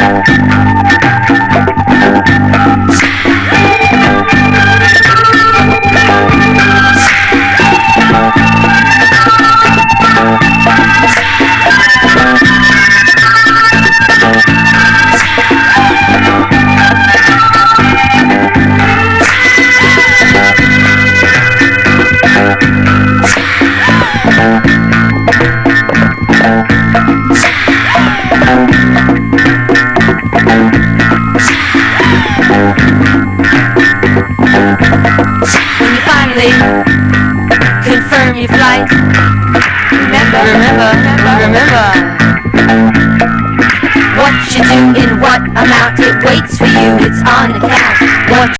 Confirm your flight. Remember what you do in what amount. It waits for you. It's on the count. What